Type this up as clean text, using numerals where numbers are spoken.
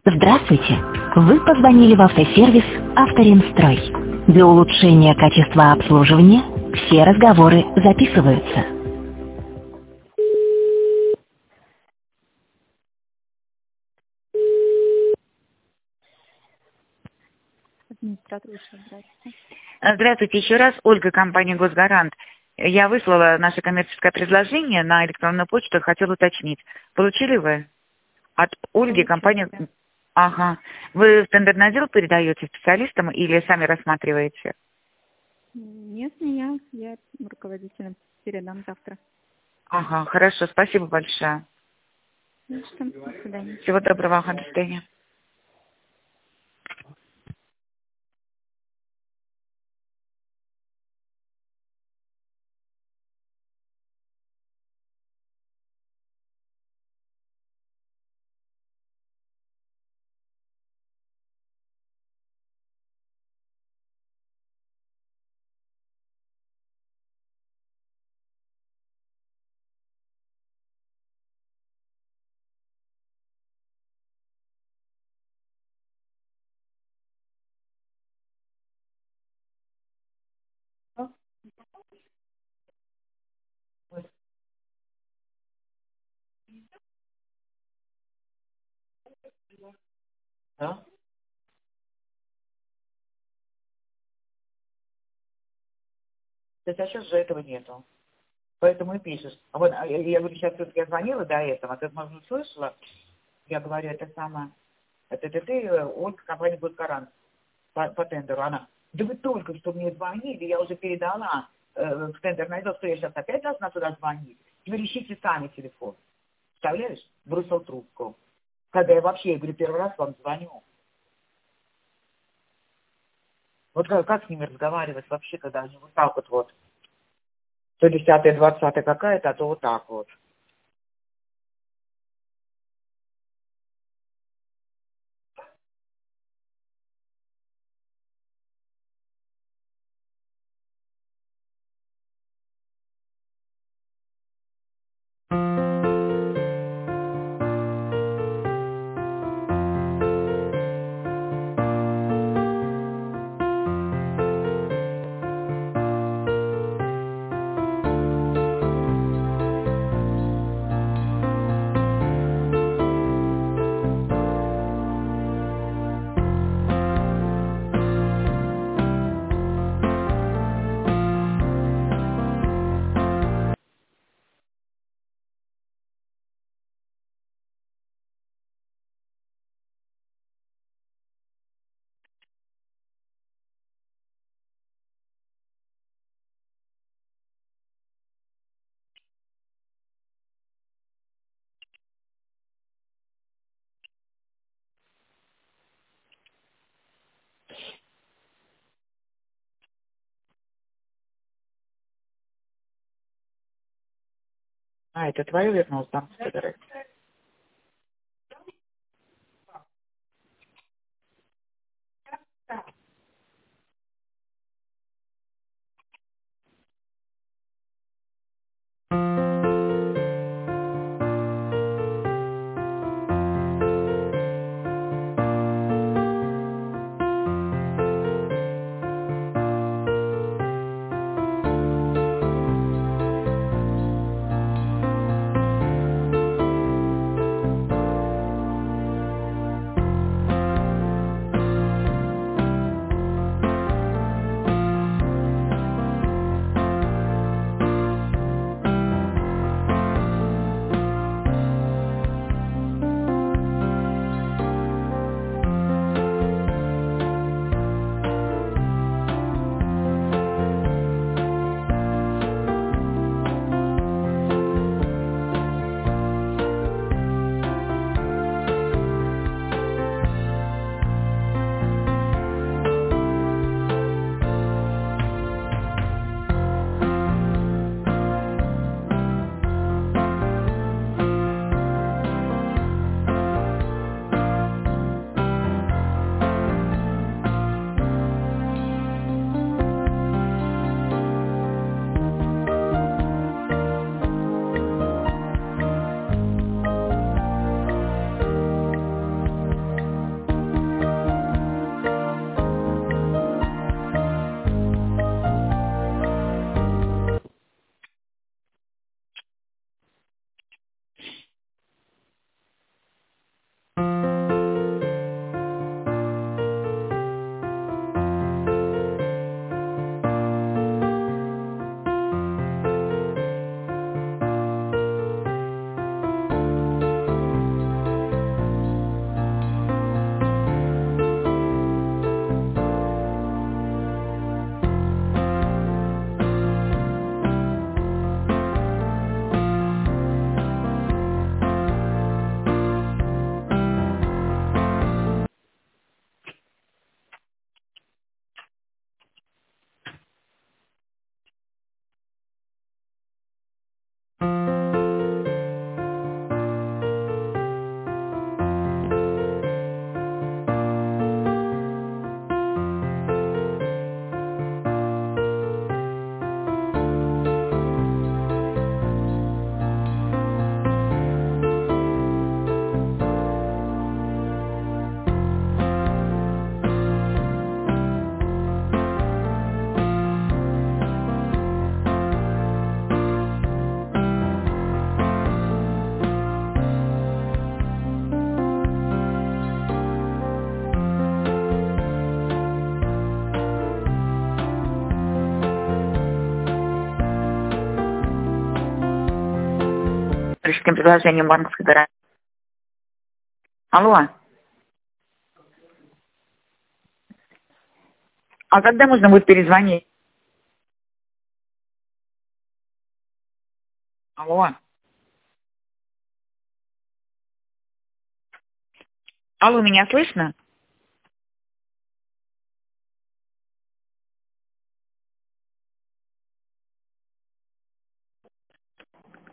Здравствуйте! Вы позвонили в автосервис «Авторемстрой». Для улучшения качества обслуживания все разговоры записываются. Администратор вышел, здравствуйте. Здравствуйте еще раз. Ольга, компания «Госгарант». Я выслала наше коммерческое предложение на электронную почту, хотела уточнить. Получили вы? От Ольги, компания... Ага. Вы в тендерный отдел передаете специалистам или сами рассматриваете? Нет, не я руководителем передам завтра. Ага, хорошо, спасибо большое. Ну что, до свидания. Всего доброго, до свидания. Да? То есть, а сейчас же этого нету. Поэтому и пишешь. А вот, я говорю, сейчас все-таки я звонила до этого, ты, может, слышала? Я говорю, это самое, это ты, Ольга, компания «Госгарант» по тендеру. Она, да вы только что мне звонили, я уже передала в тендер, найдет, что я сейчас опять должна туда звонить. Теперь ищите сами телефон. Представляешь? Бросил трубку. Когда я вообще, я говорю, первый раз вам звоню. Вот как с ними разговаривать вообще, когда они вот так вот. То 10-я, 20-я какая-то, а то вот так вот. А, это твое вернулось там, Федорович? коммерческим предложением банковской гарантии. Алло. А когда можно будет перезвонить? Алло. Алло, меня слышно?